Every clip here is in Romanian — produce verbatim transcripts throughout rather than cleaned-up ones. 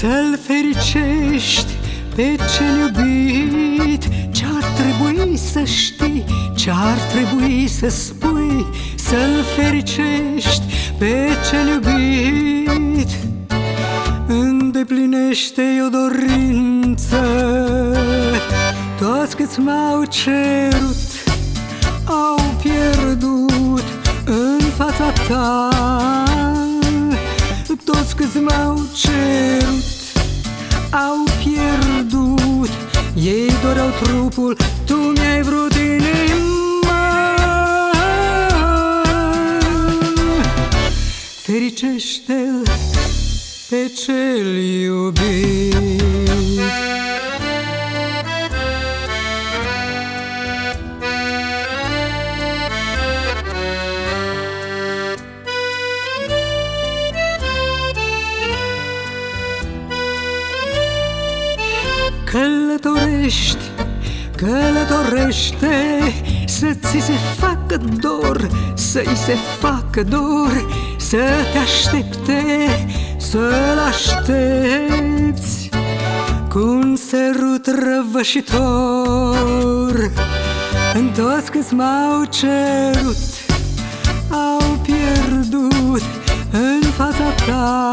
Să-l fericești pe cel iubit, ce-ar trebui să știi, ce-ar trebui să spui. Să-l fericești pe cel iubit, îndeplinește-i o dorință. Toți câți m-au cerut au pierdut în fața ta. Toți câți m-au cerut au pierdut, ei doreau trupul, tu mi-ai vrut inima. Fericește-l pe cel iubit. Călătorești, călătorește, să ți se facă dor, să-i se facă dor, să te aștepte, să-l aștepți cu un sărut răvășitor. În toți câți m-au cerut au pierdut în fața ta.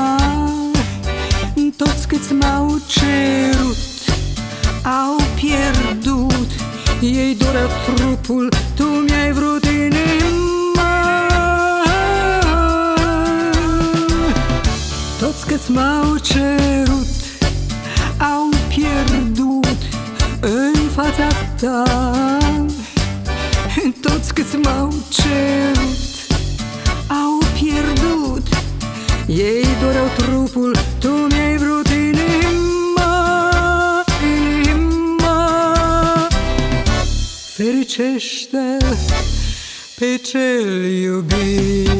Toți câți m-au cerut au pierdut, ei doreau trupul, tu mi-ai vrut inima. Toți câți m-au cerut au pierdut în fața ta. Toți câți m-au cerut au pierdut, ei doreau trupul, tu mi-ai vrut inima. Fericește-l pe cel iubit.